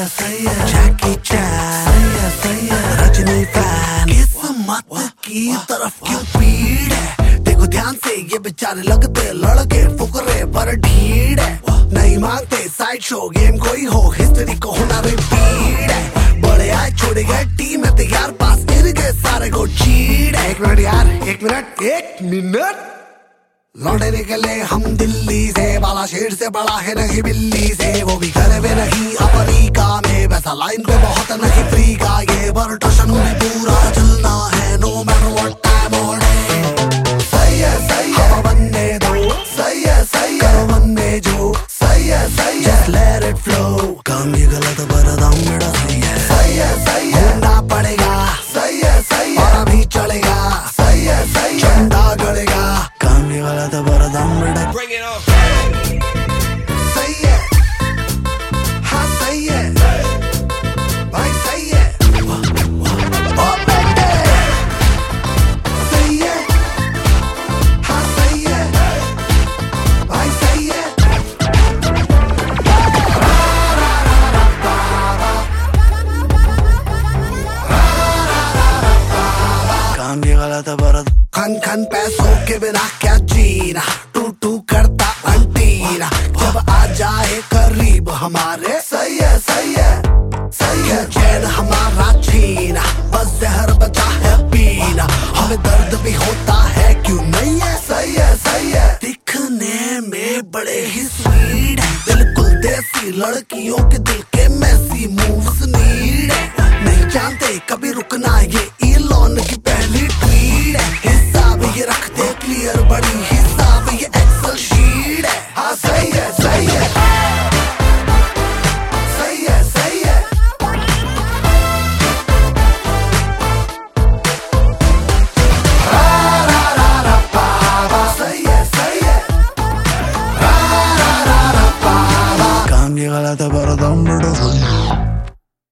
सही है, जैकी चैन सही है, सही है, रजनी फैन किस्मत की तरफ क्यों पीड़ है, देखो ध्यान से ये बेचारे लगते लड़के फुकरे पर ढीड़ है, नहीं मांगते साइड शो गेम कोई हो, हिस्ट्री को होना रिपीट है, बड़े आए छोड़े गए टीम है तैयार, पास गिर गए सारे को चीड़ है। एक मिनट यार, एक मिनट लौटे निकले हम दिल्ली से, वाला शेर से बड़ा है नहीं बिल्ली से, वो भी घर में नहीं अफ्रीका में, वैसा लाइन पे बहुत नहीं फ्री का, ये वर्टशन भी पूरा चलना है नो मैटर व्हाट टाइम और डे। सही है हवा बनने दो, सही है करो मन में जो, सही है just let it flow, काम ये गलत पर दाम मेरा सही है होना पड़ेगा, सही है और अभी चलेगा, सही है झंडा गड़ेगा, काम ये गलत पर दाम मेरा सही है, हाँ सही है भाई सही है, ओ बेटे सही है, हाँ सही है भाई सही है। काम ये गलत पर खन पैसों के बिना क्या जीना, टू करता अंटीना, जब आ जाए करीब हमारे, सही है चैन हमारा छीना, बस जहर बचा है पीना, हमें दर्द भी होता है क्यों नहीं है, सही है दिखने में बड़े ही स्वीट है, बिल्कुल देसी लड़कियों के दिल के मैसी मूव्स नीड है, नहीं जानते कभी रुकना ये इलॉन की पहली ट्वीट है, हिसाब ये रखते क्लियर बड़ी हिसाब ये एक्सेल शीट है, हाँ सही है काम ये गलत है पर